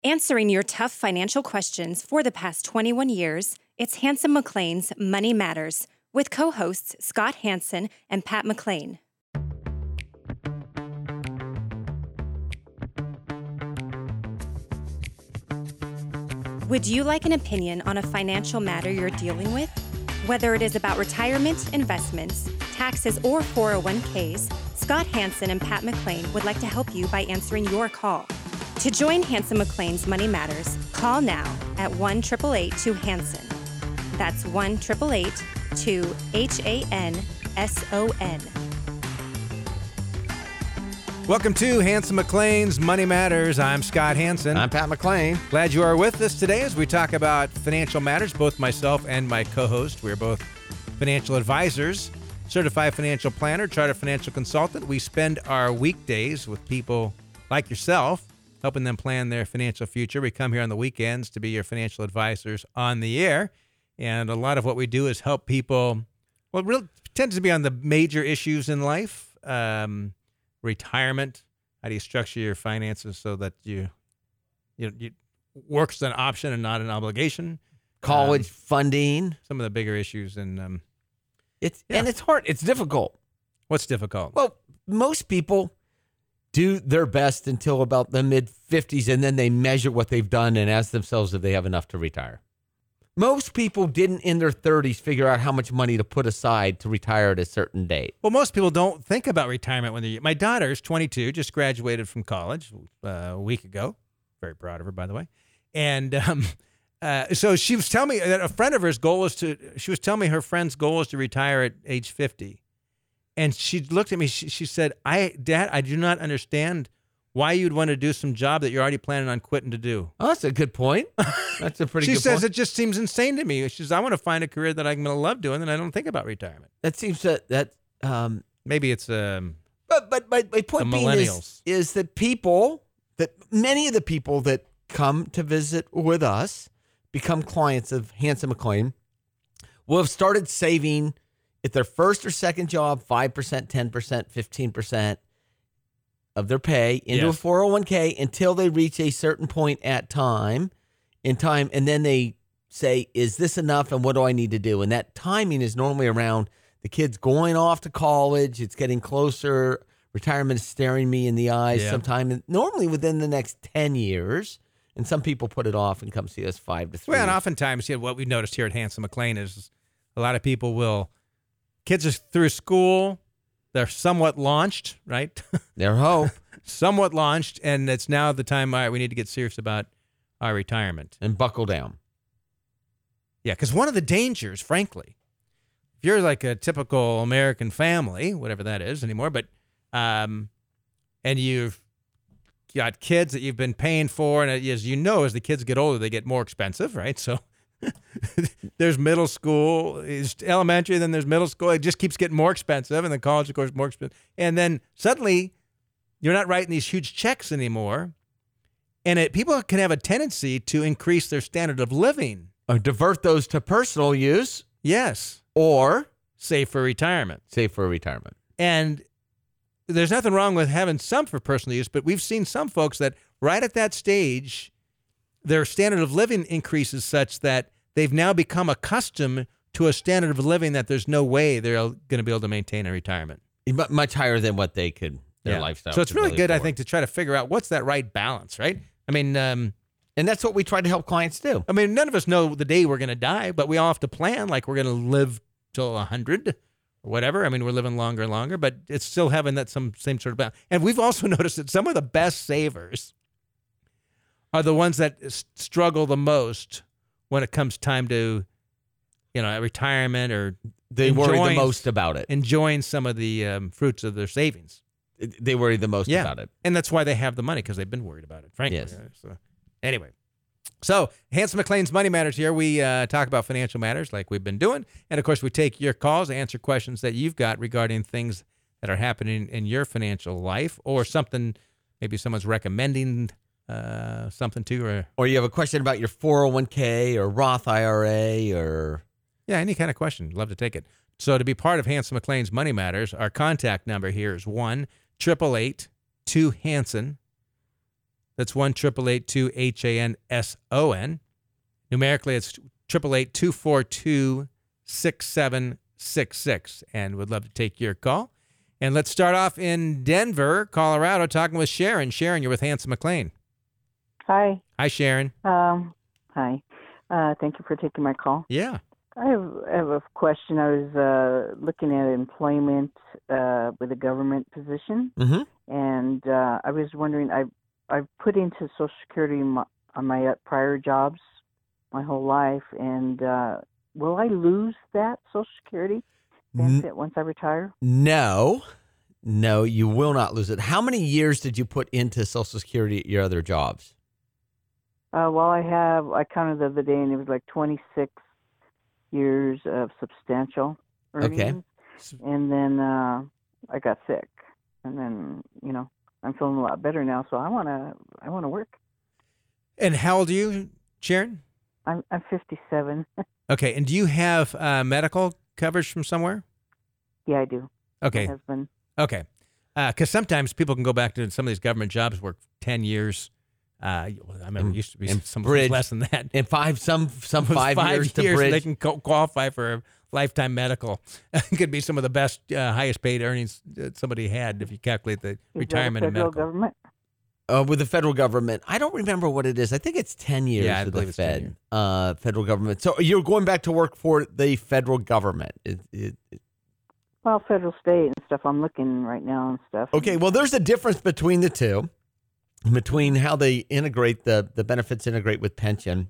Answering your tough financial questions for the past 21 years, it's Hanson McLean's Money Matters with co-hosts Scott Hanson and Pat McLean. Would you like an opinion on a financial matter you're dealing with? Whether it is about retirement, investments, taxes, or 401ks, Scott Hanson and Pat McLean would like to help you by answering your call. To join Hanson McLean's Money Matters, call now at 1-888-2-HANSON. That's 1-888-2-HANSON. Welcome to Hanson McLean's Money Matters. I'm Scott Hanson. I'm Pat McLean. Glad you are with us today as we talk about financial matters. Both myself and my co-host, we're both financial advisors, certified financial planner, chartered financial consultant. We spend our weekdays with people like yourself, helping them plan their financial future. We come here on the weekends to be your financial advisors on the air. And a lot of what we do is help people, well, it really tends to be on the major issues in life. Retirement. How do you structure your finances so that you work's an option and not an obligation? College funding. Some of the bigger issues. And and it's hard. It's difficult. What's difficult? Well, most people do their best until about the mid-50s, and then they measure what they've done and ask themselves if they have enough to retire. Most people didn't in their 30s figure out how much money to put aside to retire at a certain date. Well, most people don't think about retirement when they're... My daughter's 22, just graduated from college a week ago. Very proud of her, by the way. And so she was telling me that a friend of hers goal was to... She was telling me her friend's goal is to retire at age 50. And she looked at me, she said, Dad, I do not understand why you'd want to do some job that you're already planning on quitting to do. Oh, that's a good point. That's a pretty good point. She says, it just seems insane to me. She says, I want to find a career that I'm going to love doing, and I don't think about retirement. That seems that maybe it's But my point being is that many of the people that come to visit with us, become clients of Hanson McLean, will have started saving at their first or second job, 5%, 10%, 15% of their pay into a 401k until they reach a certain point in time, and then they say, is this enough, and what do I need to do? And that timing is normally around the kids going off to college, it's getting closer, retirement is staring me in the eyes sometime, normally within the next 10 years, and some people put it off and come see us 5 to 3 Well, and oftentimes, what we've noticed here at Hanson McLean is a lot of people will... Kids are through school, they're somewhat launched, right? Their hope. Somewhat launched, and it's now the time, all right, we need to get serious about our retirement. And buckle down. Yeah, because one of the dangers, frankly, if you're like a typical American family, whatever that is anymore, but and you've got kids that you've been paying for, and as you know, as the kids get older, they get more expensive, right? So there's middle school, is elementary, then there's middle school. It just keeps getting more expensive, and then college, of course, more expensive. And then suddenly, you're not writing these huge checks anymore, and people can have a tendency to increase their standard of living. Or divert those to personal use. Yes. Or save for retirement. And there's nothing wrong with having some for personal use, but we've seen some folks that right at that stage, their standard of living increases such that they've now become accustomed to a standard of living that there's no way they're going to be able to maintain in retirement. Much higher than what they could, their lifestyle. So it's really good, I think, to try to figure out what's that right balance, right? I mean... and that's what we try to help clients do. I mean, none of us know the day we're going to die, but we all have to plan like we're going to live till 100 or whatever. I mean, we're living longer and longer, but it's still having that same sort of balance. And we've also noticed that some of the best savers are the ones that struggle the most when it comes time to, retirement, or they worry the most about it. Enjoying some of the fruits of their savings. They worry the most about it. And that's why they have the money, because they've been worried about it, frankly. Yes. So, anyway. So, Hanson McLean's Money Matters here. We talk about financial matters like we've been doing. And, of course, we take your calls, answer questions that you've got regarding things that are happening in your financial life, or something, maybe someone's recommending something to, or you have a question about your 401k or Roth IRA, or any kind of question. Love to take it. So to be part of Hanson McLean's Money Matters, our contact number here is 1-888-2-HANSON. That's 1-888-2HANSON. Numerically, it's 888-242-6766. And would love to take your call. And let's start off in Denver, Colorado, talking with Sharon. Sharon, you're with Hanson McLean. Hi. Hi, Sharon. Hi. Thank you for taking my call. Yeah. I have a question. I was looking at employment with a government position, and I was wondering, I've put into Social Security on my prior jobs my whole life, and will I lose that Social Security benefit once I retire? No, you will not lose it. How many years did you put into Social Security at your other jobs? Well, I counted the other day, and it was like 26 years of substantial earnings. Okay. And then I got sick, and then I'm feeling a lot better now, so I want to work. And how old are you, Sharon? I'm 57. Okay, and do you have medical coverage from somewhere? Yeah, I do. Okay. My husband. Okay. Because sometimes people can go back to some of these government jobs, work 10 years. I remember it used to be some less than that. And some 5 years to years bridge. They can qualify for a lifetime medical. It could be some of the best, highest paid earnings that somebody had if you calculate the retirement and medical. Government? With the federal government, I don't remember what it is. I think it's 10 years with the Fed, federal government. So you're going back to work for the federal government. Well, federal, state, and stuff. I'm looking right now and stuff. Okay, well, there's a difference between the two, between how they integrate the benefits integrate with pension,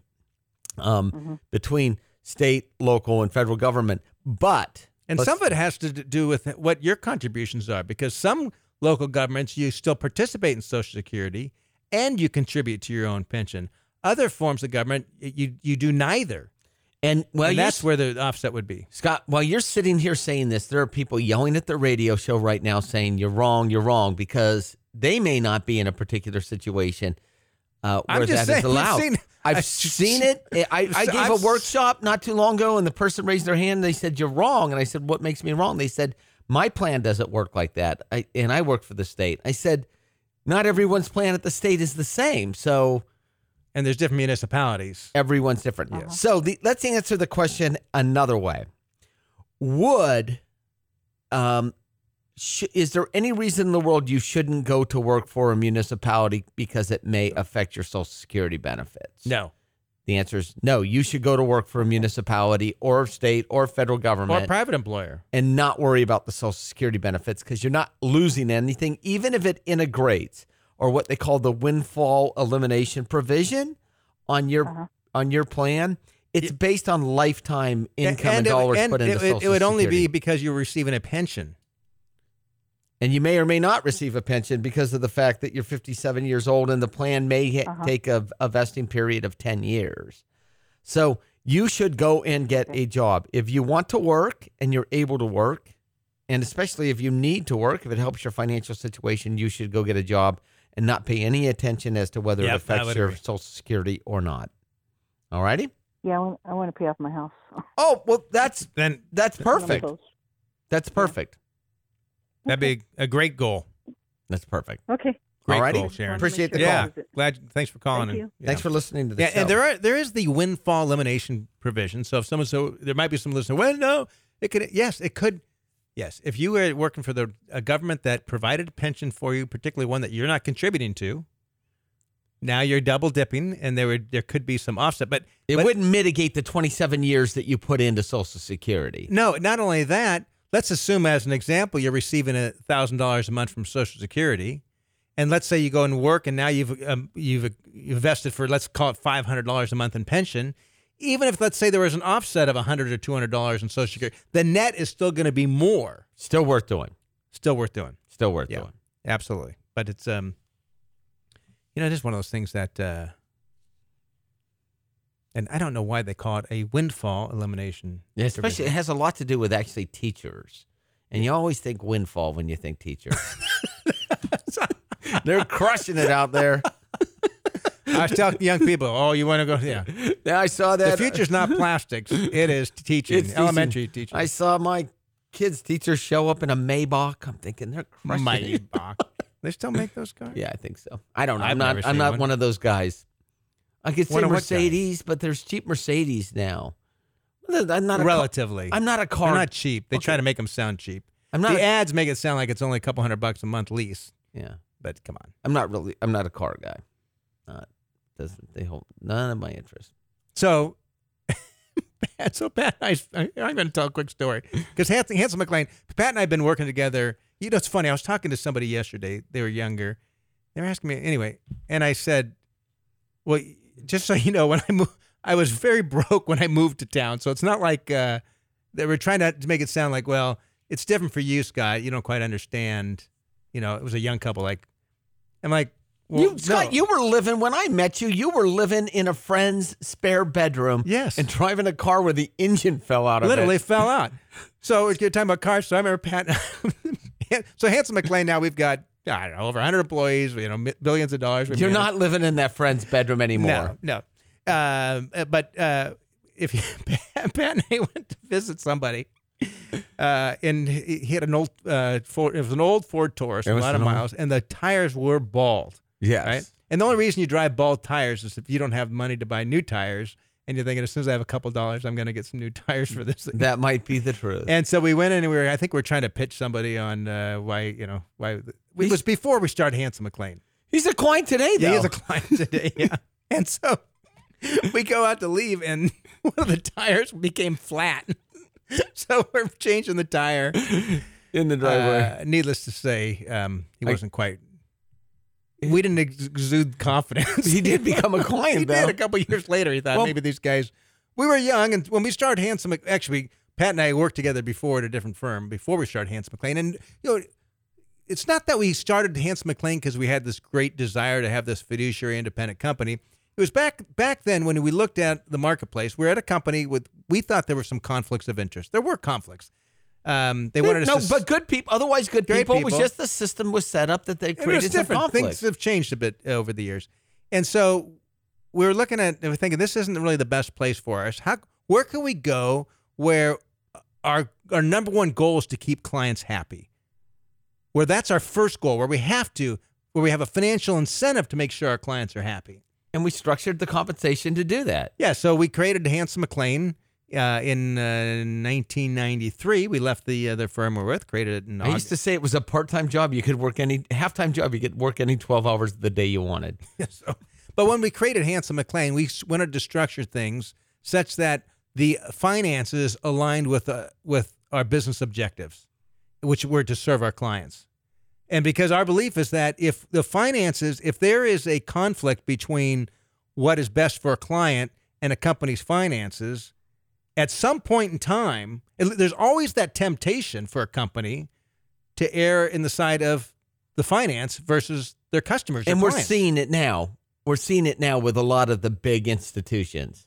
between state, local, and federal government. And some of it has to do with what your contributions are, because some local governments, you still participate in Social Security and you contribute to your own pension. Other forms of government, you do neither. And that's where the offset would be. Scott, while you're sitting here saying this, there are people yelling at the radio show right now saying you're wrong, because they may not be in a particular situation where that is allowed. I've seen it. I gave a workshop not too long ago, and the person raised their hand. And they said, you're wrong. And I said, what makes me wrong? They said, my plan doesn't work like that. I work for the state. I said, not everyone's plan at the state is the same. And there's different municipalities. Everyone's different. Uh-huh. So let's answer the question another way. Is there any reason in the world you shouldn't go to work for a municipality because it may affect your Social Security benefits? No. The answer is no. You should go to work for a municipality or state or federal government. Or a private employer. And not worry about the Social Security benefits, because you're not losing anything, even if it integrates, or what they call the windfall elimination provision on your plan. It's based on lifetime income and dollars put into Social Security. It would only be because you're receiving a pension. And you may or may not receive a pension because of the fact that you're 57 years old and the plan may take a vesting period of 10 years. So you should go and get a job. If you want to work and you're able to work, and especially if you need to work, if it helps your financial situation, you should go get a job and not pay any attention as to whether it affects your Social Security or not. All righty? Yeah, I want to pay off my house. Oh, well, that's perfect. That's perfect. That'd be a great goal. That's perfect. Okay. Great goal, Sharon. Appreciate the call. Yeah. Thanks for calling. Thank you. Thanks for listening to the show. And there is the windfall elimination provision. So if there might be some listener. Well, no, it could. Yes, it could. Yes, if you were working for a government that provided a pension for you, particularly one that you're not contributing to, now you're double dipping, and there could be some offset. But it wouldn't mitigate the 27 years that you put into Social Security. No, not only that. Let's assume, as an example, you're receiving $1,000 a month from Social Security, and let's say you go and work, and now you've invested for, let's call it $500 a month in pension. Even if, let's say, there was an offset of $100 or $200 in Social Security, the net is still going to be more. Still worth doing. Still worth doing. Still worth doing. Absolutely. But it's just one of those things that, and I don't know why they call it a windfall elimination. Yeah, especially it has a lot to do with actually teachers. And you always think windfall when you think teachers. They're crushing it out there. I was telling young people, you want to go? Yeah. I saw that. The future's not plastics. It is teaching, it's elementary teaching. I saw my kids' teacher show up in a Maybach. I'm thinking they're crushing it. Maybach. They still make those cars? Yeah, I think so. I don't know. I've never I'm seen not one. one of those guys. I could say One of what Mercedes, but there's cheap Mercedes now. I'm not Relatively. I'm not a car. They're not cheap. They try Okay. to make them sound cheap. I'm not. The ads make it sound like it's only a couple $100 a month lease. Yeah, But come on. I'm not a car guy. They hold none of my interest. So, Pat and I'm going to tell a quick story. Because Hansel McLean, Pat and I have been working together. You know, it's funny. I was talking to somebody yesterday. They were younger. They were asking me, anyway. And I said, well, just so you know, when I was very broke when I moved to town. So it's not like they were trying to make it sound like, well, it's different for you, Scott. You don't quite understand. You know, it was a young couple. Like, I'm like, well, Scott, you were living, when I met you, you were living in a friend's spare bedroom. Yes. And driving a car where the engine fell out of literally it. fell out. So you're talking about cars. So I remember Pat. So Hansel McLean, now we've got, I don't know, over 100 employees, you know, billions of dollars. You're not living in that friend's bedroom anymore. No. But if Pat and I went to visit somebody, and he had an old Ford, it was an old Ford Taurus, a lot of miles, and the tires were bald. Yes. Right? And the only reason you drive bald tires is if you don't have money to buy new tires, and you're thinking, as soon as I have a couple dollars, I'm going to get some new tires for this thing. That might be the truth. And so we went in, and I think we were trying to pitch somebody on why. It was before we started Hansel McLean. He's a client today, though. Yeah, he's a client today, yeah. And so we go out to leave, and one of the tires became flat. So we're changing the tire. In the driveway. Needless to say, he wasn't quite. We didn't exude confidence. He did become a client, He though. did a couple of years later. He thought maybe these guys. We were young, and when we started Hansel, actually, Pat and I worked together before at a different firm before we started Hansel McLean, and it's not that we started Hansel McLean because we had this great desire to have this fiduciary independent company. It was back then when we looked at the marketplace. We're at a company we thought there were some conflicts of interest. There were conflicts. They wanted us to, but good people. Otherwise, good Great people. It was people. just the system was set up that they it was created some different. conflict. Things have changed a bit over the years, and so we were looking at and we're thinking this isn't really the best place for us. Where can we go where our number one goal is to keep clients happy? Where that's our first goal, where we have a financial incentive to make sure our clients are happy. And we structured the compensation to do that. Yeah, so we created Hansel McLean in 1993. We left the firm we're with, created it in I August. used to say it was a part-time job. You could work half-time job. You could work any 12 hours the day you wanted. But when we created Hansel McLean, we wanted to structure things such that the finances aligned with our business objectives, which were to serve our clients. And because our belief is that if there is a conflict between what is best for a client and a company's finances, at some point in time, there's always that temptation for a company to err in the side of the finance versus their customers. And we're clients. seeing it now. We're seeing it now with a lot of the big institutions.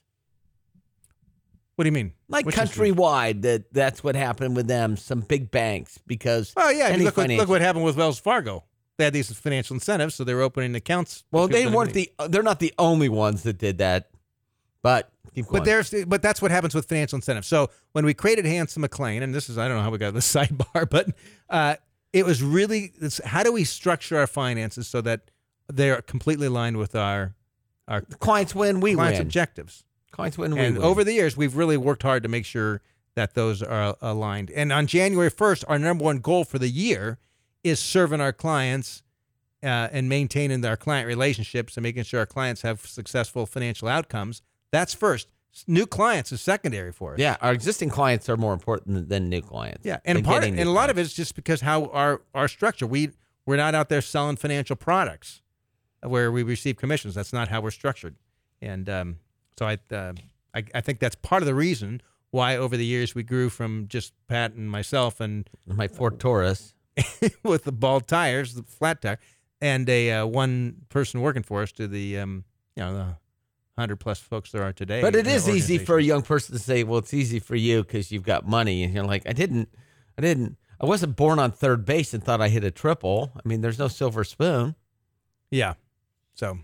What do you mean? Like Which Countrywide, that's what happened with them, some big banks, because Oh, yeah. Look what happened with Wells Fargo. They had these financial incentives, so they were opening accounts. Well, they're not the only ones that did that, but keep going. But that's what happens with financial incentives. So when we created Hansel McLean, and this is, I don't know how we got this sidebar, but it was really, how do we structure our finances so that they're completely aligned with our clients win, we clients' win. objectives. Clients win, we And win. over the years, we've really worked hard to make sure that those are aligned. And on January 1st, our number one goal for the year is serving our clients and maintaining our client relationships and making sure our clients have successful financial outcomes. That's first. New clients is secondary for us. Yeah, our existing clients are more important than new clients. Yeah, and a lot of it is just because how our structure. We're not out there selling financial products where we receive commissions. That's not how we're structured. And so I think that's part of the reason why over the years we grew from just Pat and myself and my Ford Taurus with the bald tires, the flat tire, and a one person working for us to the the 100+ folks there are today. But it is easy for a young person to say, well, it's easy for you because you've got money. And you're like, I wasn't born on third base and thought I hit a triple. I mean, there's no silver spoon. Yeah. So,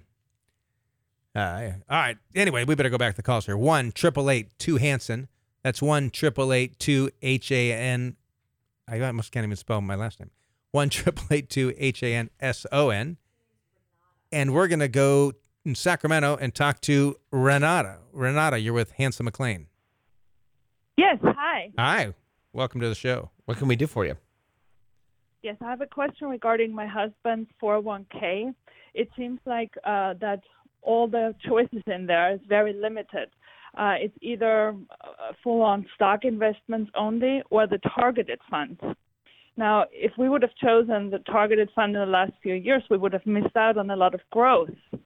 all right. Anyway, we better go back to the calls here. 1-888-2-HANSON. That's 1-888-2-HAN. I almost can't even spell my last name. 1-888-2-HANSON. And we're going to go in Sacramento and talk to Renata. Renata, you're with Hanson McLean. Yes, hi. Hi. Welcome to the show. What can we do for you? Yes, I have a question regarding my husband's 401k. It seems like that all the choices in there is very limited. It's either full-on stock investments only or the targeted funds. Now, if we would have chosen the targeted fund in the last few years, we would have missed out on a lot of growth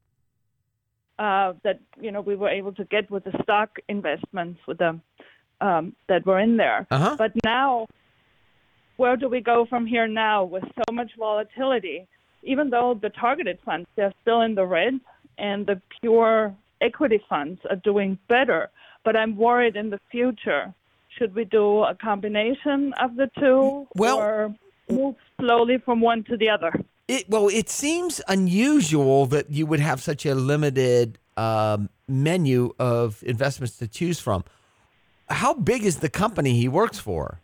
that we were able to get with the stock investments with the that were in there. Uh-huh. But now, where do we go from here now with so much volatility? Even though the targeted funds, they're still in the red, and the pure equity funds are doing better. But I'm worried in the future. Should we do a combination of the two or move slowly from one to the other? It seems unusual that you would have such a limited menu of investments to choose from. How big is the company he works for?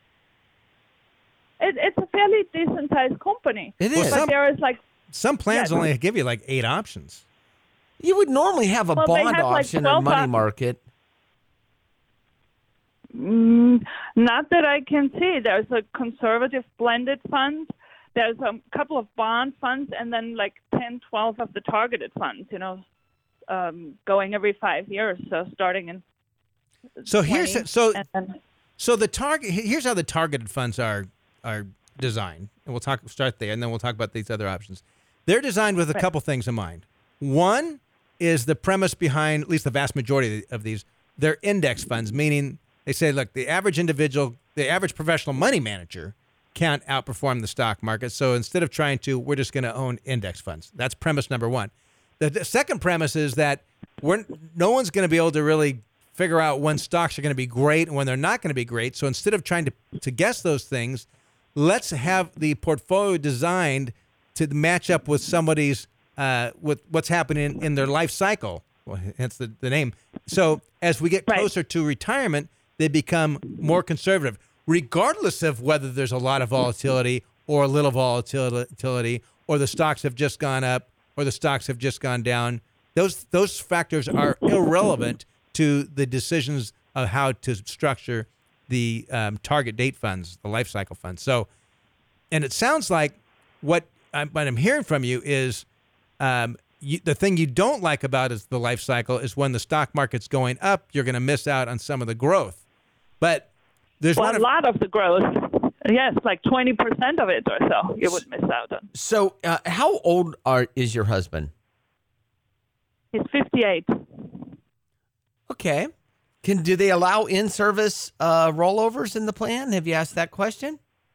It's a fairly decent-sized company. It is. But there is some plans only give you 8 options. You would normally have a bond option or money market. Not that I can see. There's a conservative blended fund. There's a couple of bond funds, and then 10, 12 of the targeted funds, going every 5 years. So starting in So 20, here's the target. Here's how the targeted funds are designed, and we'll start there, and then we'll talk about these other options. They're designed with a couple things in mind. One is the premise behind, at least the vast majority of these, they're index funds, meaning they say, look, the average individual, the average professional money manager can't outperform the stock market. So instead of trying to, we're just going to own index funds. That's premise number one. The second premise is that no one's going to be able to really figure out when stocks are going to be great and when they're not going to be great. So instead of trying to guess those things, let's have the portfolio designed to match up with somebody's with what's happening in their life cycle. Well, hence the name. So as we get closer to retirement, they become more conservative, regardless of whether there's a lot of volatility or a little volatility, or the stocks have just gone up or the stocks have just gone down. Those factors are irrelevant to the decisions of how to structure the target date funds, the life cycle funds. So, and it sounds like what I'm hearing from you is the thing you don't like about is the life cycle is when the stock market's going up, you're going to miss out on some of the growth. But there's a lot of the growth. Yes, 20% of it or so you would miss out on. So how old is your husband? He's 58. Okay. Do they allow in-service rollovers in the plan? Have you asked that question?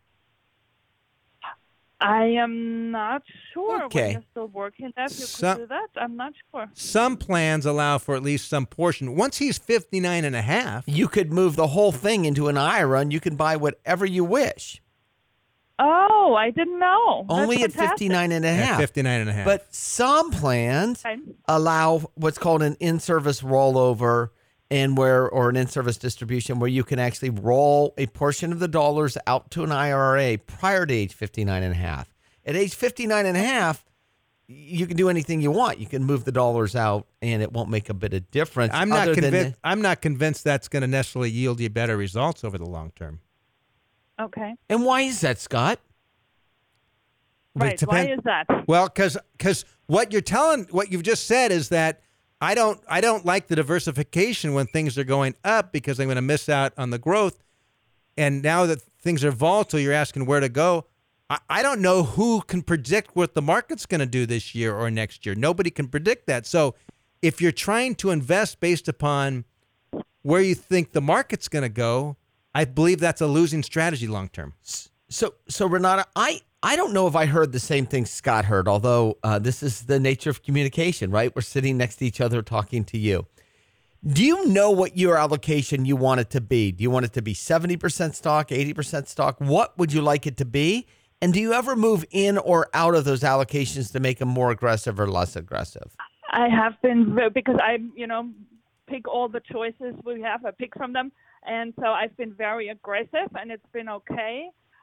I am not sure. Okay. When you're still working, if you could do that, I'm not sure. Some plans allow for at least some portion. Once he's 59 and a half, you could move the whole thing into an IRA and you can buy whatever you wish. Oh, I didn't know. Only at 59 and a half. 59 and a half. But some plans allow what's called an in-service rollover or an in-service distribution where you can actually roll a portion of the dollars out to an IRA prior to age 59 and a half. At age 59 and a half, you can do anything you want. You can move the dollars out and it won't make a bit of difference. I'm not convinced that's going to necessarily yield you better results over the long term. Okay. And why is that, Scott? Right. Why is that? Well, because what you've just said is that I don't like the diversification when things are going up because I'm going to miss out on the growth. And now that things are volatile, you're asking where to go. I don't know who can predict what the market's going to do this year or next year. Nobody can predict that. So if you're trying to invest based upon where you think the market's going to go, I believe that's a losing strategy long term. So Renata, I don't know if I heard the same thing Scott heard, although this is the nature of communication, right? We're sitting next to each other talking to you. Do you know what your allocation you want it to be? Do you want it to be 70% stock, 80% stock? What would you like it to be? And do you ever move in or out of those allocations to make them more aggressive or less aggressive? I have been, because I, pick all the choices we have. I pick from them. And so I've been very aggressive, and it's been okay.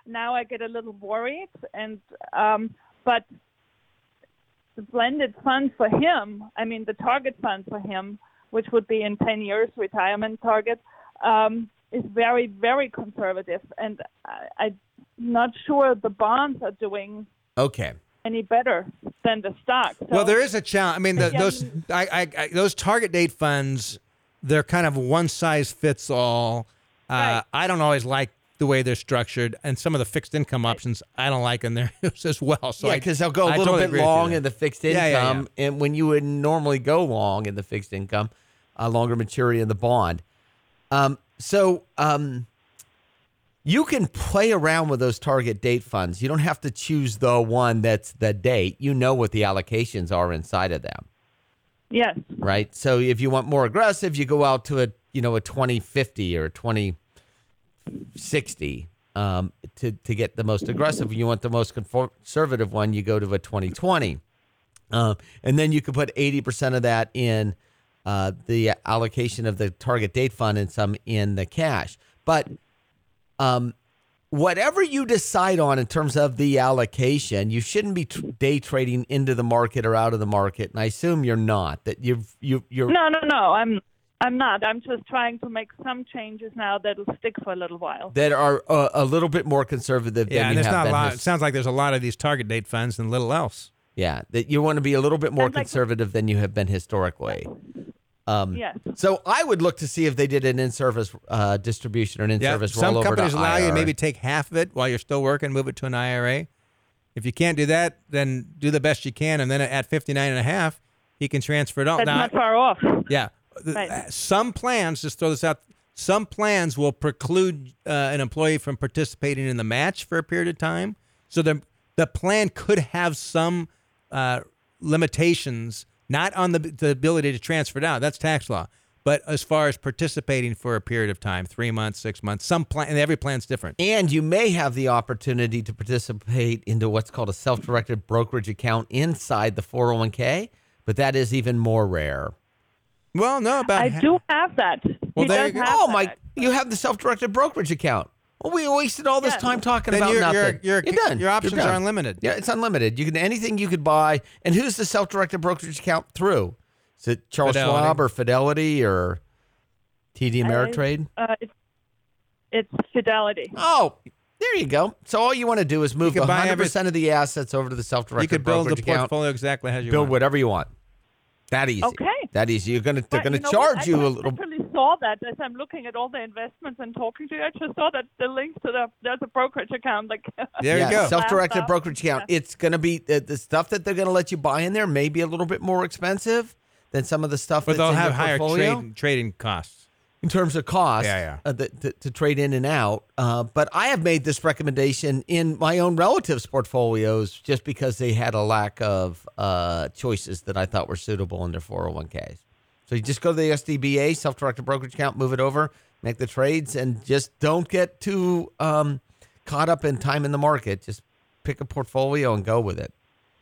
now I get a little worried. And but the blended fund for him, I mean the target fund for him, which would be in 10 years retirement target, is very, very conservative. And I'm not sure the bonds are doing any better than the stock. So, well, there is a challenge. I mean, those target date funds, they're kind of one size fits all. Right. I don't always like the way they're structured, and some of the fixed income options I don't like in there as well. So because they'll go a little bit long in the fixed income, and when you would normally go long in the fixed income, a longer maturity in the bond. You can play around with those target date funds. You don't have to choose the one that's the date. You know what the allocations are inside of them. Yes. Right. So if you want more aggressive, you go out to a 2050 or a 2060 to get the most aggressive. If you want the most conservative one, you go to a 2020. And then you could put 80% of that in the allocation of the target date fund and some in the cash. But whatever you decide on in terms of the allocation, you shouldn't be day trading into the market or out of the market. And I assume you're not. That you're. No. I'm not. I'm just trying to make some changes now that'll stick for a little while. That are a little bit more conservative than and you there's have not been. a lot. It sounds like there's a lot of these target date funds and little else. Yeah, that you want to be a little bit more conservative than you have been historically. Yes. So I would look to see if they did an in-service distribution or an in-service rollover. Some companies to allow you to IRA. maybe take half of it while you're still working, move it to an IRA. If you can't do that, then do the best you can, and then at 59.5, he can transfer it out. That's not far off. Yeah. Right. Some plans, just throw this out, some plans will preclude an employee from participating in the match for a period of time. So the plan could have some limitations, not on the ability to transfer it out. That's tax law. But as far as participating for a period of time, 3 months, 6 months, some plan, and every plan's different. And you may have the opportunity to participate into what's called a self-directed brokerage account inside the 401k, but that is even more rare. Well, no, I do have that. Well, He there does you go. have Oh, that. you have the self-directed brokerage account. Well, we wasted all this time talking then about you're nothing. You're done. Your options You're done. are unlimited. Yeah, it's unlimited. You can anything you could buy. And who's the self-directed brokerage account through? Is it Charles Fidelity. Schwab or Fidelity or TD Ameritrade? It's Fidelity. Oh, there you go. So all you want to do is move You can buy 100% of the assets over to the You self-directed could build the brokerage account. portfolio exactly as you Build want. whatever you want. That easy. Okay. That easy. They're But going to you know charge what? you a I little. actually saw that as I'm looking at all the investments and talking to you. I just saw that the links to there's a brokerage account. There you go. Self-directed Laptop. brokerage account. It's going to be the stuff that they're going to let you buy in there may be a little bit more expensive than some of the stuff But that's they'll in have your higher portfolio. trading costs. In terms of cost, to trade in and out. But I have made this recommendation in my own relatives' portfolios just because they had a lack of choices that I thought were suitable in their 401ks. So you just go to the SDBA, self-directed brokerage account, move it over, make the trades, and just don't get too caught up in time in the market. Just pick a portfolio and go with it.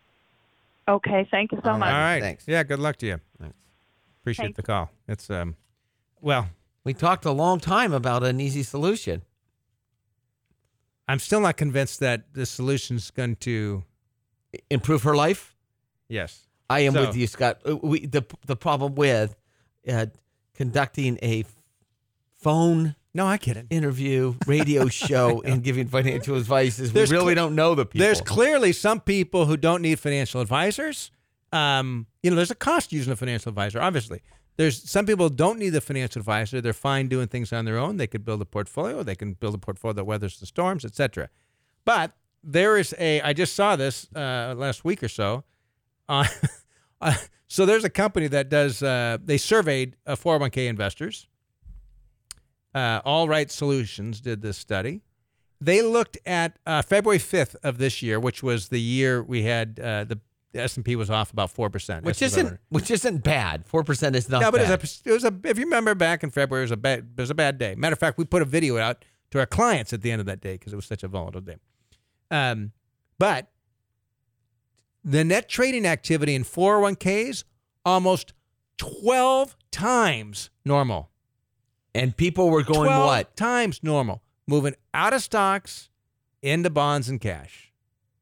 Okay, thank you so much. All right. Thanks. Yeah, good luck to you. Thanks. Appreciate Thanks. the call. It's well, We talked a long time about an easy solution. I'm still not convinced that the solution's going to. Improve her life? Yes. I am So- with you, Scott. The problem with conducting a phone No, I get it. interview, radio show, and giving financial advice is There's we really cl- don't know the people. There's clearly some people who don't need financial advisors. There's a cost using a financial advisor, obviously. There's some people who don't need the financial advisor. They're fine doing things on their own. They could build a portfolio. They can build a portfolio that weathers the storms, etc. But there is I just saw this last week or so. So there's a company that does, they surveyed 401k investors. All Right Solutions did this study. They looked at February 5th of this year, which was the year we had the S&P was off about 4%. which isn't bad. 4% is not No, but bad. it was a. If you remember back in February, it was a bad day. Matter of fact, we put a video out to our clients at the end of that day because it was such a volatile day. But the net trading activity in 401ks almost 12 times normal. And people were going 12 what? times normal, moving out of stocks into bonds and cash.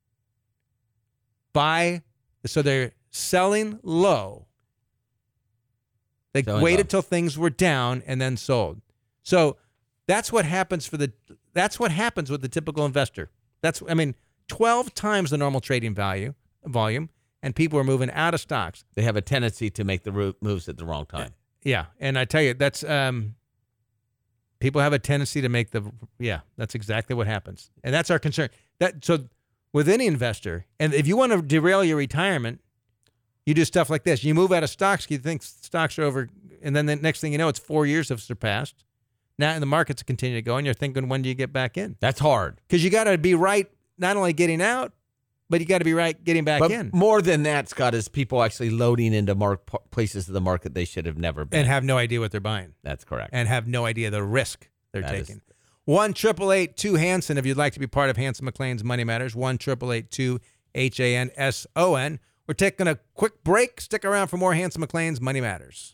So they're selling low. They waited till things were down and then sold. So that's what happens with the typical investor. 12 times the normal trading volume, and people are moving out of stocks. They have a tendency to make the moves at the wrong time. Yeah, and I tell you, that's people have a tendency to make that's exactly what happens. And that's our concern. So with any investor, and if you want to derail your retirement, you do stuff like this. You move out of stocks, you think stocks are over, and then the next thing you know, it's 4 years have surpassed. Now, and the markets continue to go, and you're thinking, when do you get back in? That's hard. Because you got to be right, not only getting out, but you got to be right getting back in. More than that, Scott, is people actually loading into places of the market they should have never been. And have no idea what they're buying. That's correct. And have no idea the risk they're taking. 1-888-2-HANSON if you'd like to be part of Hanson McClain's Money Matters. 1-888-2-HANSON. We're taking a quick break. Stick around for more Hanson McClain's Money Matters.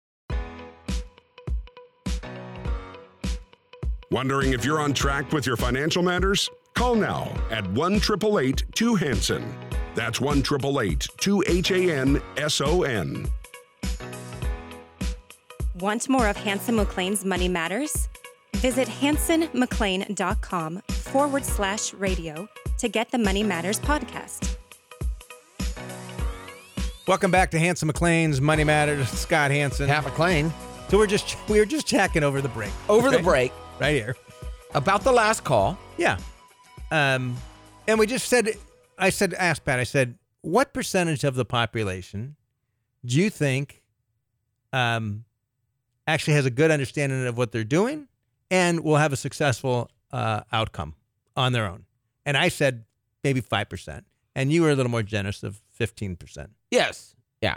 Wondering if you're on track with your financial matters? Call now at 1-888-2-HANSON. That's 1-888-2-HANSON. Want more of Hanson McClain's Money Matters? Visit hansonmcclain.com/radio to get the Money Matters podcast. Welcome back to Hanson McClain's Money Matters. Scott Hanson. Pat McClain. So we were just chatting over the break. The break. Right here. About the last call. Yeah. And we just asked Pat, what percentage of the population do you think actually has a good understanding of what they're doing and will have a successful outcome on their own? And I said maybe 5%. And you were a little more generous of 15%. Yes. Yeah.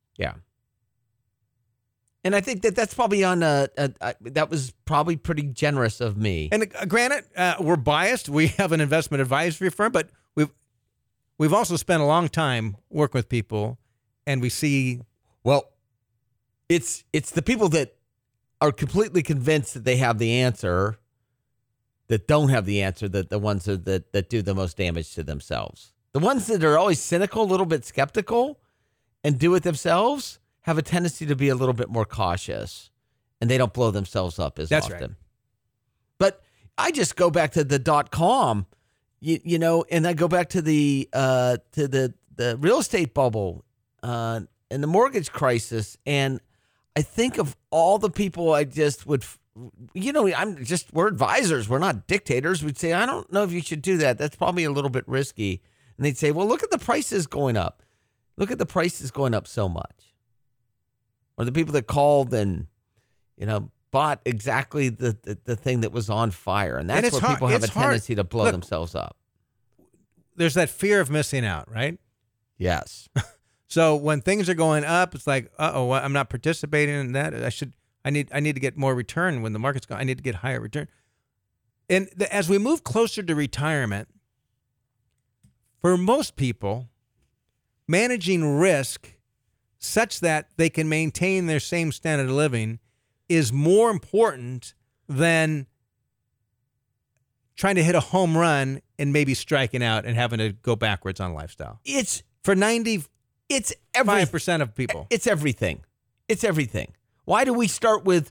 And I think that's probably that was probably pretty generous of me. And granted, we're biased. We have an investment advisory firm, but we've also spent a long time working with people, and we see. Well, it's the people that are completely convinced that they have the answer, that don't have the answer, that the ones that do the most damage to themselves. The ones that are always cynical, a little bit skeptical, and do it themselves have a tendency to be a little bit more cautious, and they don't blow themselves up as often. Right. But I just go back to the .com, you know, and I go back to the real estate bubble and the mortgage crisis, and I think of all the people I just would, you know, we're advisors, we're not dictators. We'd say, I don't know if you should do that. That's probably a little bit risky. And they'd say, well, look at the prices going up. Look at the prices going up so much. Or the people that called and, you know, bought exactly the thing that was on fire. And that's where people have a tendency to blow themselves up. There's that fear of missing out, right? Yes. So when things are going up, it's like, I'm not participating in that. I need to get more return when the market's going. I need to get higher return. And as we move closer to retirement, for most people, managing risk such that they can maintain their same standard of living is more important than trying to hit a home run and maybe striking out and having to go backwards on lifestyle. It's for 95% of people. It's everything. It's everything. Why do we start with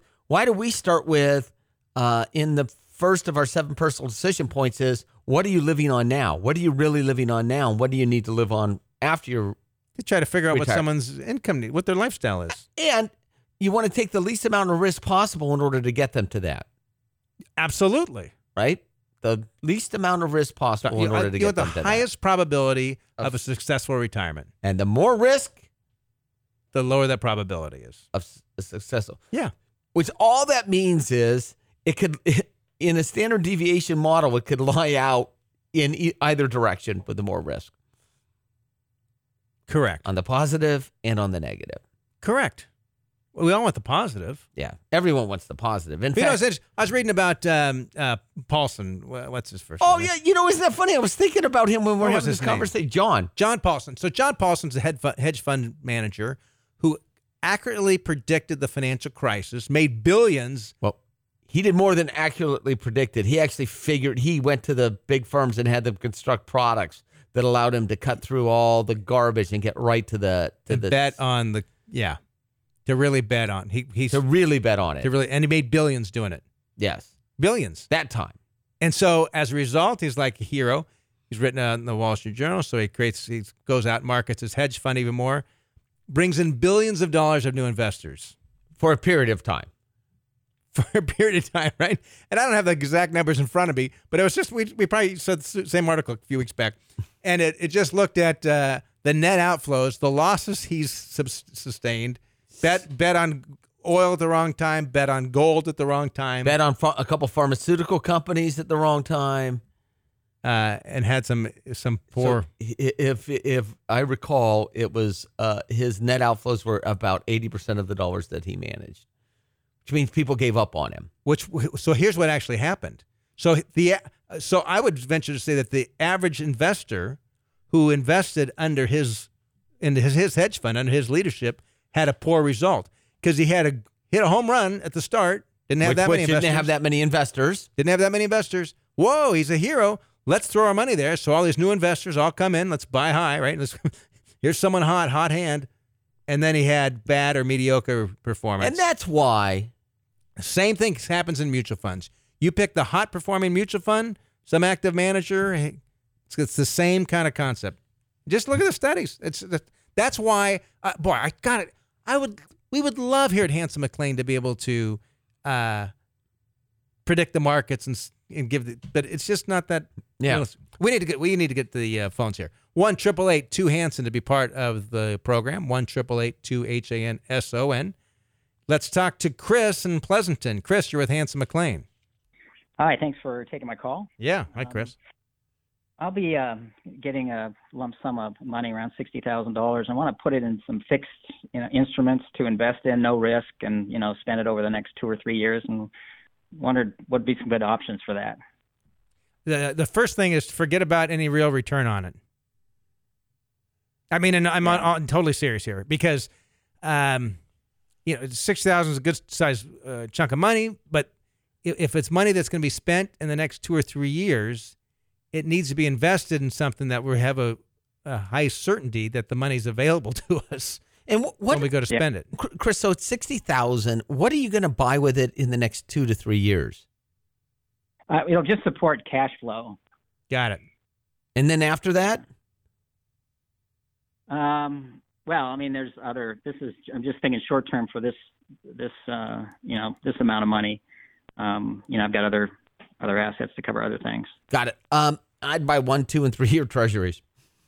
in the first of our 7 personal decision points is, what are you living on now? What are you really living on now? And what do you need to live on after you're You try to figure out what someone's income need, what their lifestyle is. And you want to take the least amount of risk possible in order to get them to that. Absolutely. Right? The least amount of risk possible in order to get them to that. The highest probability of a successful retirement. And the more risk, the lower that probability is. Of successful. Yeah. Which all that means is it could, in a standard deviation model, it could lie out in either direction with the more risk. Correct. On the positive and on the negative. Correct. We all want the positive. Yeah. Everyone wants the positive. In fact, I was reading about Paulson. What's his first name? Oh, yeah. You know, isn't that funny? I was thinking about him when we were having this conversation. John Paulson. So John Paulson's a hedge fund manager who accurately predicted the financial crisis, made billions. Well, He did more than accurately predicted. He actually figured, he went to the big firms and had them construct products that allowed him to cut through all the garbage and get right to the bet on the to really bet on to really bet on it. And he made billions doing it. Yes, billions that time. And so as a result, he's like a hero. He's written in the Wall Street Journal, so he goes out and markets his hedge fund even more, brings in billions of dollars of new investors for a period of time. Right? And I don't have the exact numbers in front of me, but it was just we probably said the same article a few weeks back, and it just looked at the net outflows, the losses he's sustained, bet on oil at the wrong time, bet on gold at the wrong time, bet on a couple pharmaceutical companies at the wrong time, and had some poor. So if I recall, it was his net outflows were about 80% of the dollars that he managed, which means people gave up on him. So here's what actually happened. So I would venture to say that the average investor who invested into his hedge fund under his leadership had a poor result because he had hit a home run at the start. Didn't have that many investors. Whoa, he's a hero. Let's throw our money there. So all these new investors all come in. Let's buy high, right? Here's someone hot hand. And then he had bad or mediocre performance. And that's why. Same thing happens in mutual funds. You pick the hot performing mutual fund, some active manager. It's the same kind of concept. Just look at the studies. That's why, I got it. We would love here at Hanson McLean to be able to predict the markets and give but it's just not that. Yeah. We need to get the phones here. 1-888-2-HANSON to be part of the program. 1-888-2-HANSON. Let's talk to Chris in Pleasanton. Chris, you're with Hanson McLean. Hi, thanks for taking my call. Yeah, hi, Chris. I'll be getting a lump sum of money, around $60,000. I want to put it in some fixed, instruments to invest in, no risk, and spend it over the next 2 or 3 years. And wondered what would be some good options for that. The first thing is forget about any real return on it. I mean, and I'm totally serious here because, $6,000 is a good size chunk of money, but if it's money that's going to be spent in the next 2 or 3 years, it needs to be invested in something that we have a high certainty that the money's available to us. And when we go to spend it, Chris. So it's $60,000. What are you going to buy with it in the next 2 to 3 years? It'll just support cash flow. Got it. And then after that? Well, I mean, there's other. I'm just thinking short term for this amount of money. I've got other assets to cover other things. Got it. I'd buy 1, 2, and 3 year treasuries.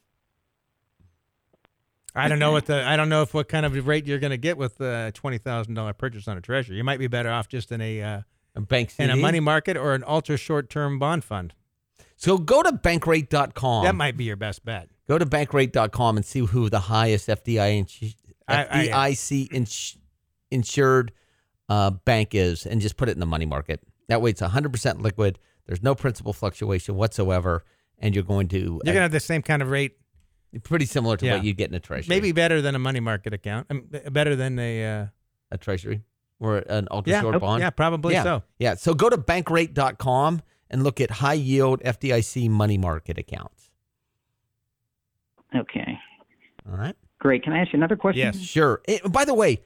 I don't know what kind of rate you're going to get with a $20,000 purchase on a treasury. You might be better off just in a bank CD? In a money market or an ultra short term bond fund. So go to bankrate.com. That might be your best bet. Go to bankrate.com and see who the highest FDIC insured bank is, and just put it in the money market. That way it's 100% liquid. There's no principal fluctuation whatsoever, and you're going to have the same kind of rate. Pretty similar to what you get in a treasury. Maybe better than a money market account. Better than a treasury or an ultra short bond. Yeah, probably so. Yeah. So go to bankrate.com and look at high yield FDIC money market accounts. Okay. All right. Great. Can I ask you another question? Yes. Sure. By the way,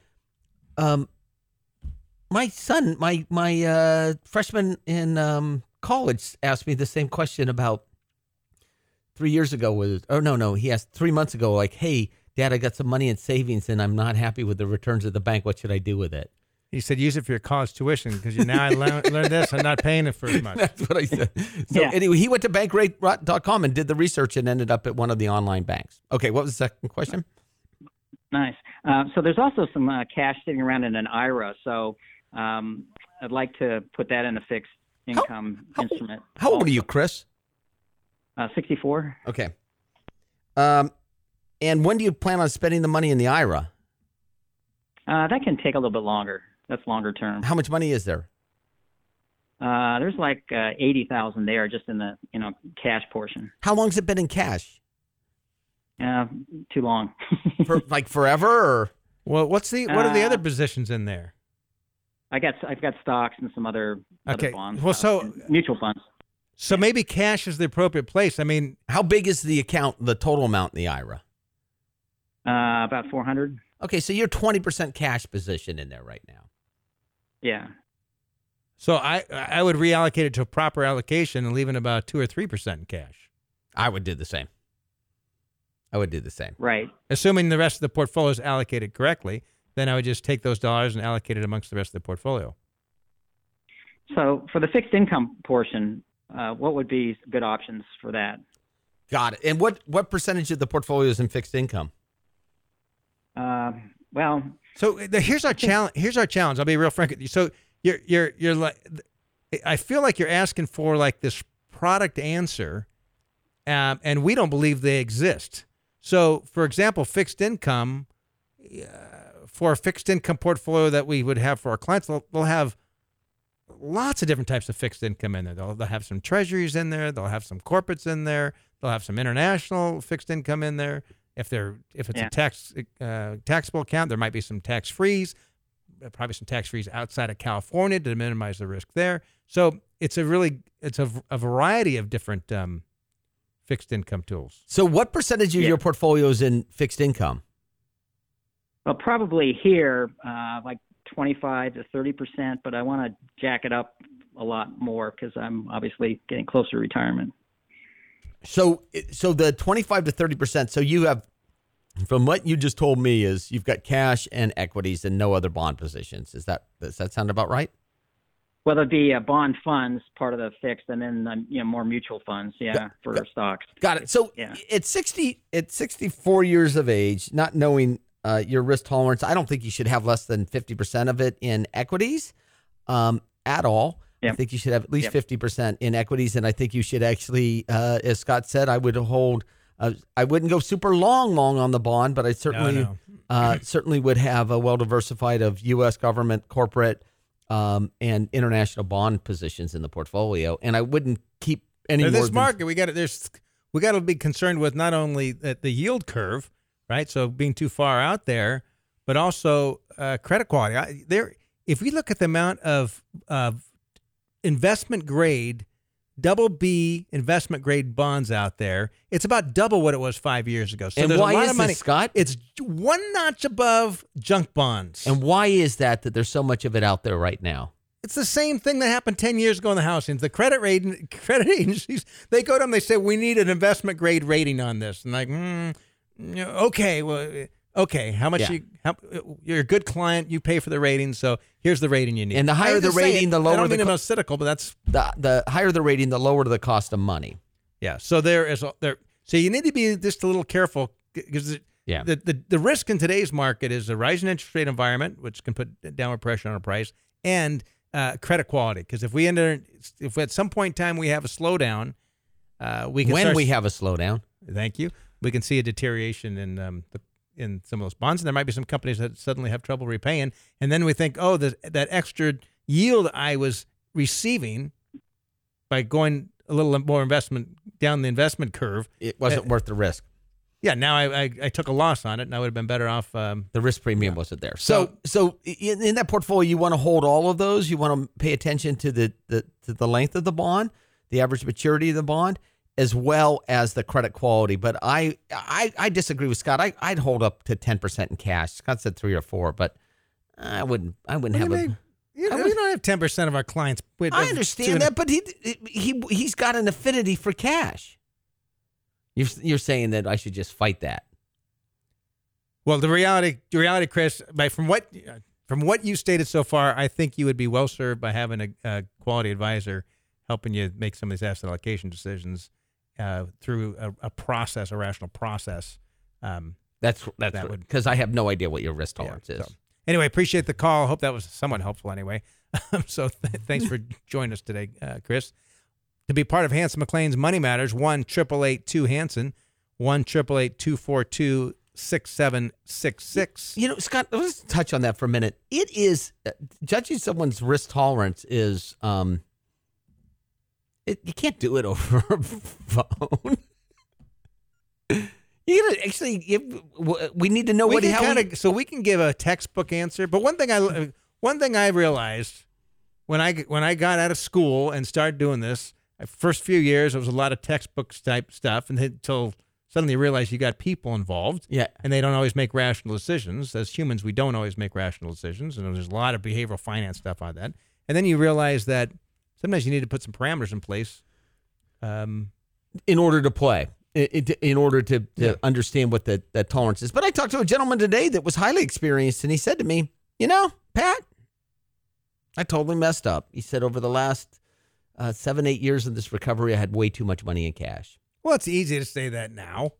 my son, my freshman in college asked me the same question about 3 years ago. He asked 3 months ago, like, hey, Dad, I got some money in savings and I'm not happy with the returns of the bank. What should I do with it? He said, use it for your college tuition because I learned this. I'm not paying it for as much. That's what I said. So anyway, he went to bankrate.com and did the research and ended up at one of the online banks. Okay, what was the second question? Nice. So there's also some cash sitting around in an IRA. So I'd like to put that in a fixed income instrument. How old are you, Chris? 64. Okay. And when do you plan on spending the money in the IRA? That can take a little bit longer. That's longer term. How much money is there? There's like 80,000 there, just in the cash portion. How long has it been in cash? Too long. For like forever, or what are the other positions in there? I've got stocks and some other bonds. Well, so mutual funds. So maybe cash is the appropriate place. I mean, how big is the account, the total amount in the IRA? About 400. Okay, so you're 20% cash position in there right now. Yeah. So I would reallocate it to a proper allocation and leaving about 2 or 3% in cash. I would do the same. Right. Assuming the rest of the portfolio is allocated correctly, then I would just take those dollars and allocate it amongst the rest of the portfolio. So for the fixed income portion, what would be good options for that? Got it. And what percentage of the portfolio is in fixed income? Well, so here's our challenge. I'll be real frank with you. So you're like, I feel like you're asking for like this product answer, and we don't believe they exist. So, for example, fixed income, for a fixed income portfolio that we would have for our clients, they'll have lots of different types of fixed income in there. They'll have some treasuries in there. They'll have some corporates in there. They'll have some international fixed income in there. If it's a taxable account, there might be some tax-frees, probably some tax-frees outside of California to minimize the risk there. So it's a variety of different fixed income tools. So what percentage of your portfolio is in fixed income? Well, probably here, like 25 to 30%, but I want to jack it up a lot more because I'm obviously getting closer to retirement. So the 25 to 30%, so you have, from what you just told me, is you've got cash and equities and no other bond positions. Does that sound about right? Well, there'd be bond funds, part of the fixed, and then more mutual funds, for stocks. Got it. So at 64 years of age, not knowing your risk tolerance, I don't think you should have less than 50% of it in equities at all. Yep. I think you should have at least 50% in equities, and I think you should actually, as Scott said, I would hold. I wouldn't go super long on the bond, but I certainly certainly would have a well diversified of U.S. government, corporate, and international bond positions in the portfolio, and I wouldn't keep any more. This market, we got to be concerned with not only the yield curve, right? So being too far out there, but also credit quality. If we look at the amount of investment grade, BB investment grade bonds out there, it's about double what it was 5 years ago. So and there's why a lot is of money. This, Scott? It's one notch above junk bonds. And why is that there's so much of it out there right now? It's the same thing that happened 10 years ago in the housing. The credit agencies, they go to them, they say, we need an investment grade rating on this. And like, okay, well, okay, how much you're a good client, you pay for the rating, so here's the rating you need. And the higher the rating, the lower I don't mean the most cynical, but that's the higher the rating, the lower the cost of money. Yeah. So so you need to be just a little careful because the risk in today's market is a rising interest rate environment, which can put downward pressure on a price, and credit quality. Because if at some point in time we have a slowdown, we have a slowdown. Thank you. We can see a deterioration in some of those bonds, and there might be some companies that suddenly have trouble repaying, and then we think, oh, that extra yield I was receiving by going a little more investment down the investment curve, it wasn't worth the risk. Yeah, now I took a loss on it, and I would have been better off. The risk premium wasn't there. So in that portfolio, you want to hold all of those. You want to pay attention to the length of the bond, the average maturity of the bond, as well as the credit quality. But I disagree with Scott. I'd hold up to 10% in cash. Scott said 3 or 4, but I wouldn't have a. We don't have 10% of our clients. I understand that, but he's got an affinity for cash. You're saying that I should just fight that. Well, the reality, Chris, from what you stated so far, I think you would be well served by having a quality advisor helping you make some of these asset allocation decisions through a rational process. That's because I have no idea what your risk tolerance is. So, anyway, appreciate the call. Hope that was somewhat helpful anyway. So thanks for joining us today, Chris. To be part of Hanson McLean's Money Matters, 1-888-2-HANSON, 1-888-242-6766. You know, Scott, let's touch on that for a minute. It is, judging someone's risk tolerance is, you can't do it over a phone. You gotta actually we need to know so we can give a textbook answer. But one thing One thing I realized when I got out of school and started doing this, first few years, it was a lot of textbook type stuff, and until suddenly you realize you got people involved, and they don't always make rational decisions. As humans, we don't always make rational decisions, and there's a lot of behavioral finance stuff on that. And then you realize that sometimes you need to put some parameters in place in order to play, in order to understand what that tolerance is. But I talked to a gentleman today that was highly experienced, and he said to me, Pat, I totally messed up. He said over the last 7-8 years of this recovery, I had way too much money in cash. Well, it's easy to say that now.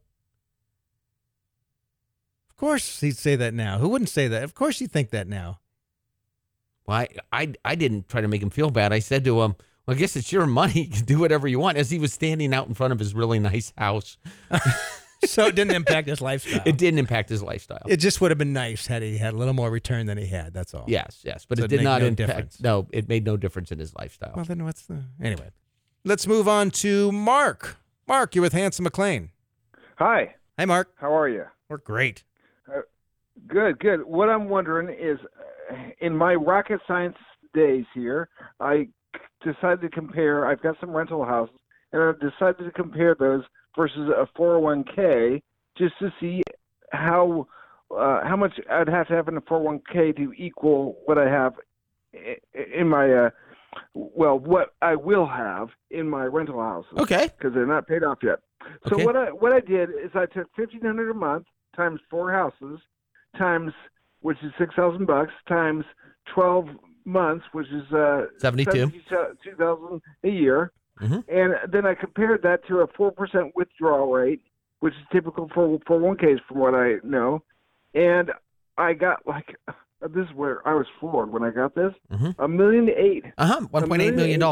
Of course he'd say that now. Who wouldn't say that? Of course you think that now. Well, I didn't try to make him feel bad. I said to him, well, I guess it's your money. You can do whatever you want, as he was standing out in front of his really nice house. So it didn't impact his lifestyle. It didn't impact his lifestyle. It just would have been nice had he had a little more return than he had. That's all. Yes. But So it did make not no impact. difference. No, it made no difference in his lifestyle. Well, then anyway? Let's move on to Mark. Mark, you're with Hanson McLean. Hi. Hi, Mark. How are you? We're great. Good. What I'm wondering is, in my rocket science days here, I decided to compare. I've got some rental houses, and I decided to compare those versus a 401k just to see how much I'd have to have in a 401k to equal what I have in my what I will have in my rental houses. Okay. Because they're not paid off yet. So Okay. what I did is I took $1,500 a month times 4 houses times, which is $6,000 times 12 months, which is 72,000 a year, and then I compared that to a 4% withdrawal rate, which is typical for 401ks from what I know, and I got this is where I was floored when I got this, $1.8 million. $1.8 million.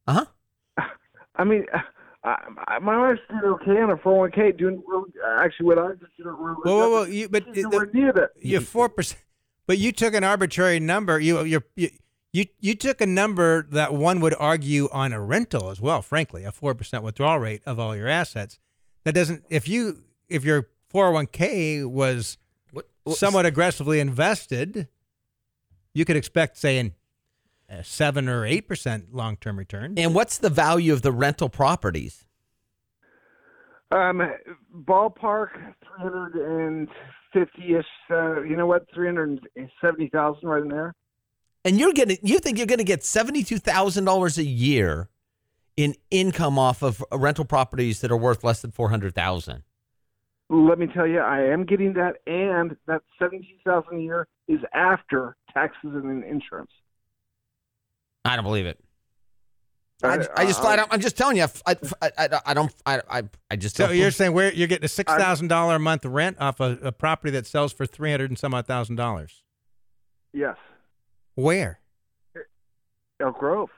I mean, my wife did okay on a 401k, doing actually what I just did. Whoa! You're 4%, but you took an arbitrary number. You took a number that one would argue on a rental as well. Frankly, a 4% withdrawal rate of all your assets. That doesn't. If your 401k was somewhat aggressively invested, you could expect, say, a 7 or 8% long-term return. And what's the value of the rental properties? Ballpark 350-ish. You know what? 370,000 right in there. And you think you're gonna get $72,000 a year in income off of rental properties that are worth less than $400,000? Let me tell you, I am getting that, and that $72,000 a year is after taxes and insurance. I don't believe it. I just flat out. I'm just telling you. I just. So you're saying you're getting a $6,000 a month rent off a property that sells for $300,000 and some odd thousand? Yes. Where? Elk Grove.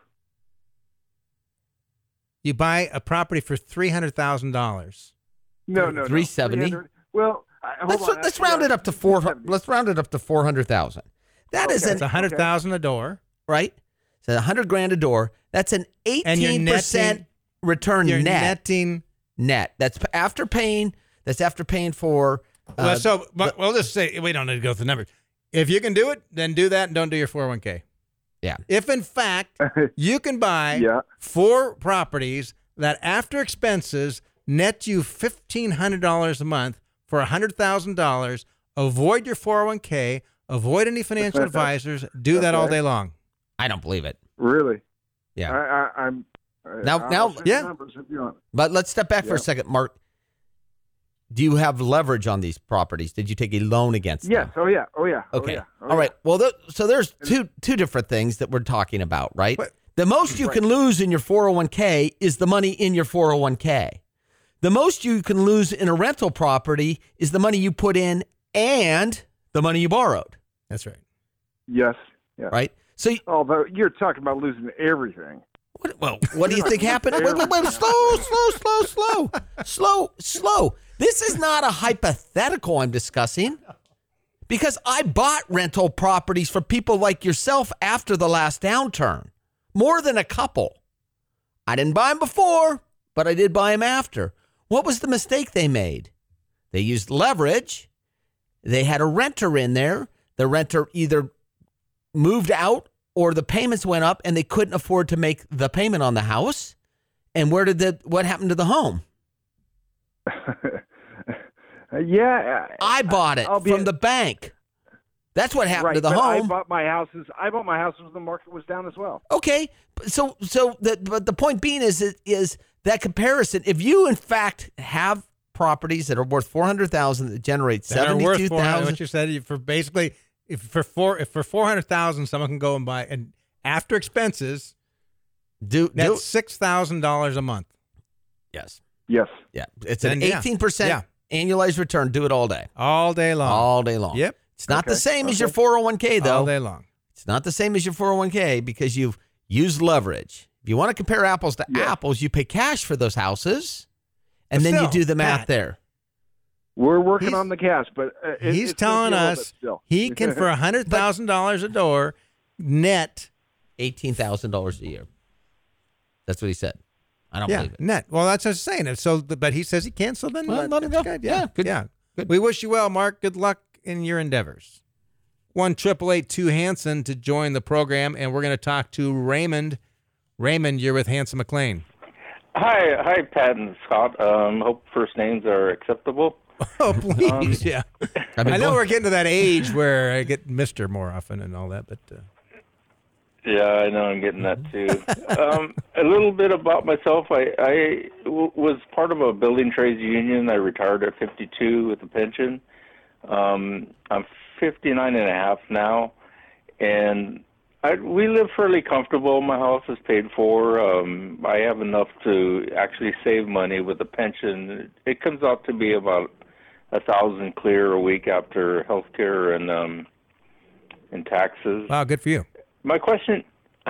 You buy a property for $300,000. No. 370. Well, let's round it up to 400. Let's round it up to 400,000. It's $100,000 a door, right? So $100,000 a door. That's an 18% return you're net. Netting net. That's after paying. For. We'll just say we don't need to go through the numbers. If you can do it, then do that and don't do your 401k. Yeah. If in fact you can buy 4 properties that after expenses net you $1,500 a month for $100,000, avoid your 401k, avoid any financial advisors, do that all day long. I don't believe it. Really? Yeah. I'm now. Yeah. But let's step back for a second, Mark. Do you have leverage on these properties? Did you take a loan against them? Yes. Oh yeah. Okay. All right. Well, so there's two different things that we're talking about, right? The most you can lose in your 401k is the money in your 401k. The most you can lose in a rental property is the money you put in and the money you borrowed. That's right. Yes. Yeah. Right. So, although you're talking about losing everything. What do you think happened? Wait, slow. This is not a hypothetical I'm discussing, because I bought rental properties for people like yourself after the last downturn, more than a couple. I didn't buy them before, but I did buy them after. What was the mistake they made? They used leverage. They had a renter in there. The renter either moved out or the payments went up and they couldn't afford to make the payment on the house? And what happened to the home? Yeah. I bought it from the bank. That's what happened to the home. I bought my houses when the market was down as well. Okay. But the point being is that comparison. If you in fact have properties that are worth $400,000 that generate $72,000, what you said for basically if for $400,000 someone can go and buy, and after expenses, that's $6,000 a month. Yes. Yes. Yeah. It's an 18% annualized return. Do it all day. All day long. All day long. Yep. It's not the same as your 401k, though. All day long. It's not the same as your 401k because you've used leverage. If you want to compare apples to apples, you pay cash for those houses, and then you do the math there. We're working on the cash, but he's telling us he can, for $100,000 a door, net $18,000 a year. That's what he said. I don't believe it. Net. Well, that's what I'm saying. So, but he says he can. So then let him go. Good. Yeah, good. Yeah. Good. We wish you well, Mark. Good luck in your endeavors. 1-888-2-HANSON to join the program, and we're going to talk to Raymond. Raymond, you're with Hanson McLean. Hi, Pat and Scott. Hope first names are acceptable. Oh, please, yeah. I know we're getting to that age where I get Mr. more often and all that, but... Yeah, I know I'm getting that too. A little bit about myself. I was part of a building trades union. I retired at 52 with a pension. I'm 59 and a half now, and we live fairly comfortable. My house is paid for. I have enough to actually save money with a pension. It comes out to be about $1,000 clear a week after health care and taxes. Wow, good for you. My question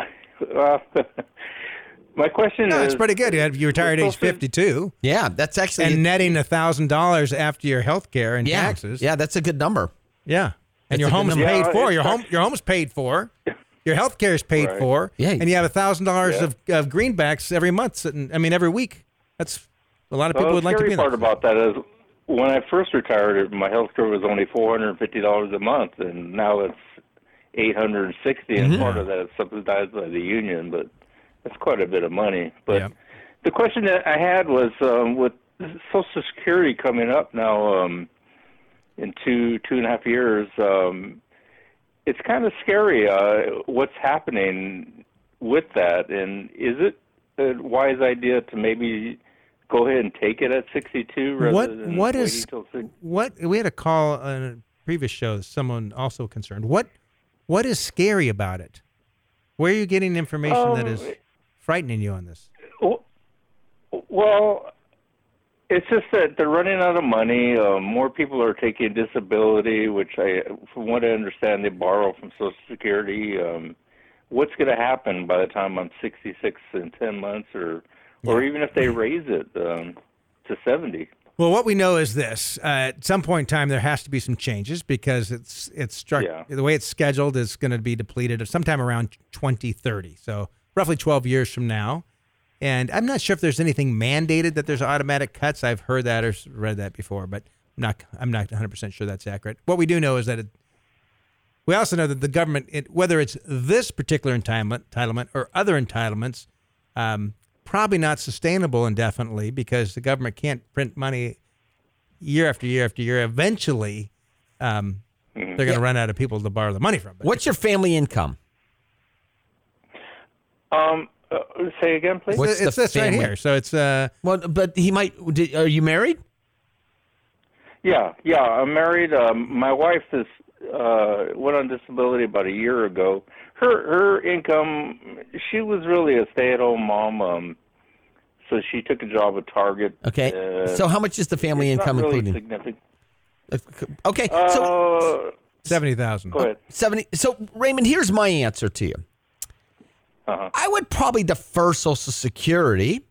is... it's pretty good. You retired at age 52. Yeah, that's actually... And netting $1,000 after your health care and taxes. Yeah, that's a good number. Yeah. And your home is paid for. Your home is paid for. Your health care is paid for. Yeah. And you have $1,000 of greenbacks every month. Every week. That's a lot of people would like to be in that. The scary part about that is when I first retired, my health care was only $450 a month, and now it's $860, and part of that is subsidized by the union, but that's quite a bit of money. But the question that I had was with Social Security coming up now in 2.5 years, it's kind of scary what's happening with that, and is it a wise idea to maybe go ahead and take it at 62 rather than waiting till 60? We had a call on a previous show, someone also concerned. What is scary about it? Where are you getting information that is frightening you on this? Well, it's just that they're running out of money. More people are taking disability, which from what I understand, they borrow from Social Security. What's going to happen by the time I'm 66 in 10 months, or even if they raise it to 70? Well, what we know is this: at some point in time, there has to be some changes because the way it's scheduled is going to be depleted sometime around 2030, so roughly 12 years from now. And I'm not sure if there's anything mandated that there's automatic cuts. I've heard that or read that before, but I'm not 100% sure that's accurate. What we do know is that we also know that the government, whether it's this particular entitlement or other entitlements, probably not sustainable indefinitely because the government can't print money year after year after year. Eventually, they're going to run out of people to borrow the money from. What's your family income? Say again, please. It's this right here. So it's but he might. Are you married? Yeah, I'm married. My wife went on disability about a year ago. Her income, she was really a stay-at-home mom. So she took a job at Target. Okay. So how much is the family income not really including? Significant. Okay. So $70,000. Go ahead. 70. So Raymond, here's my answer to you. I would probably defer Social Security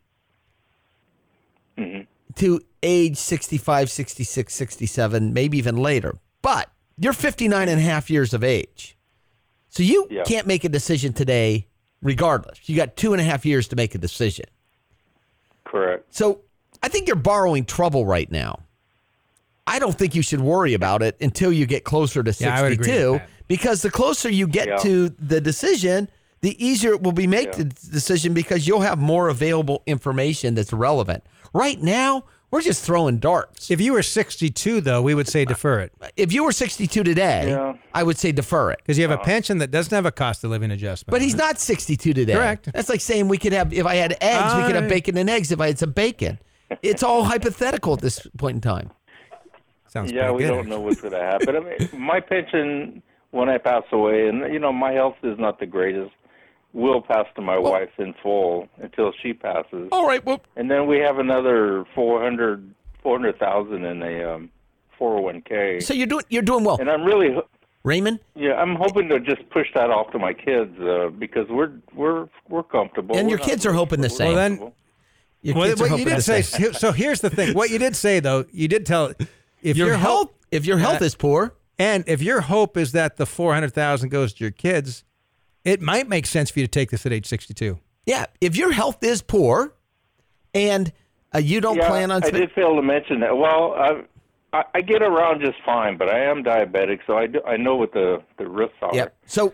to age 65, 66, 67, maybe even later. But you're 59 and a half years of age. So you can't make a decision today regardless. You got 2.5 years to make a decision. Correct. So I think you're borrowing trouble right now. I don't think you should worry about it until you get closer to 62 I would agree with that. Because the closer you get to the decision, the easier it will be make the decision because you'll have more available information that's relevant. Right now, we're just throwing darts. If you were 62, though, we would say defer it. If you were 62 today, I would say defer it. Because you have a pension that doesn't have a cost of living adjustment. But he's not 62 today. Correct. That's like saying we could have, if I had eggs, we could have bacon and eggs if I had some bacon. It's all hypothetical at this point in time. Sounds we pretty good. don't know what's going to happen. I mean, my pension, when I pass away, and, you know, my health is not the greatest, will pass to my wife in full until she passes. All right. Well, and then we have another $400,000 in a 401k. So you're doing well. And I'm really, Raymond. Yeah, I'm hoping to just push that off to my kids because we're comfortable. And your kids are hoping the same. Well, then, what you did say. So here's the thing. What you did say, though, you did tell if your health is poor, and if your hope is that the $400,000 goes to your kids, it might make sense for you to take this at age 62. Yeah, if your health is poor, and you don't plan on. I did fail to mention that. Well, I get around just fine, but I am diabetic, so I know what the risks are. Yeah. So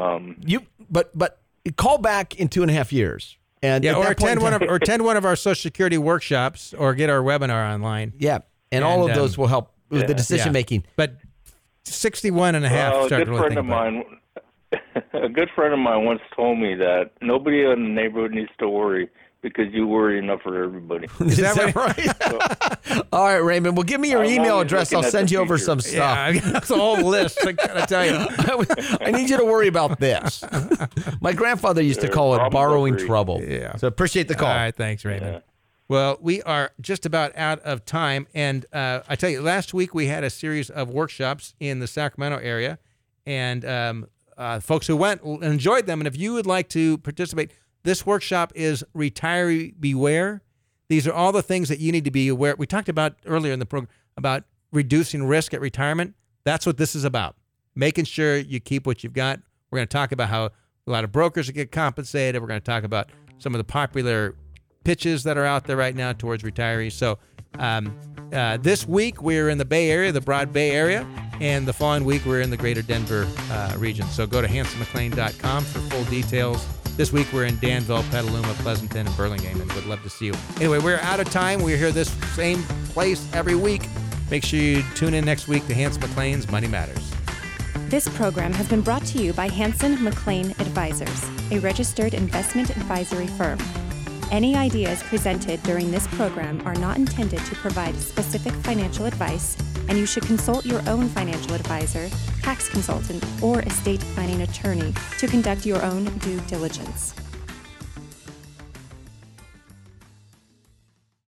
but call back in 2.5 years, and or attend one of our Social Security workshops, or get our webinar online. Yeah, and all of those will help with the decision making. But 61 and a half. A good friend of mine. A good friend of mine once told me that nobody in the neighborhood needs to worry because you worry enough for everybody. Is that right? All right, Raymond. Well, give me your email address. I'll send you over some stuff. Yeah, that's a whole list. I gotta tell you. I need you to worry about this. My grandfather used to call it borrowing trouble. Yeah. So appreciate the call. All right, thanks, Raymond. Yeah. Well, we are just about out of time, and I tell you, last week we had a series of workshops in the Sacramento area, and folks who went enjoyed them. And if you would like to participate, this workshop is Retiree Beware. These are all the things that you need to be aware. We talked about earlier in the program about reducing risk at retirement. That's what this is about, making sure you keep what you've got. We're going to talk about how a lot of brokers get compensated. We're going to talk about some of the popular pitches that are out there right now towards retirees. So this week we're in the Bay Area, the Broad Bay Area, and the following week we're in the greater Denver region. So go to HansonMcLean.com for full details. This week we're in Danville, Petaluma, Pleasanton, and Burlingame, and would love to see you. Anyway, we're out of time. We're here this same place every week. Make sure you tune in next week to Hanson McLean's Money Matters. This program has been brought to you by Hanson McLean Advisors, a registered investment advisory firm. Any ideas presented during this program are not intended to provide specific financial advice, and you should consult your own financial advisor, tax consultant, or estate planning attorney to conduct your own due diligence.